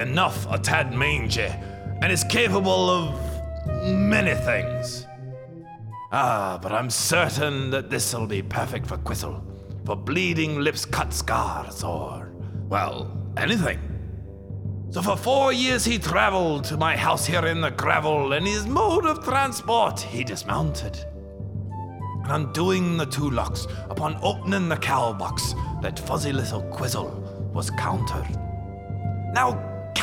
enough a tad mangy, and is capable of many things. But I'm certain that this'll be perfect for Quizzle, for bleeding lips, cut scars, or, well, anything. So for 4 years he traveled to my house here in the gravel, and his mode of transport he dismounted. And undoing the two locks, upon opening the cowl box, that fuzzy little Quizzle was countered. Now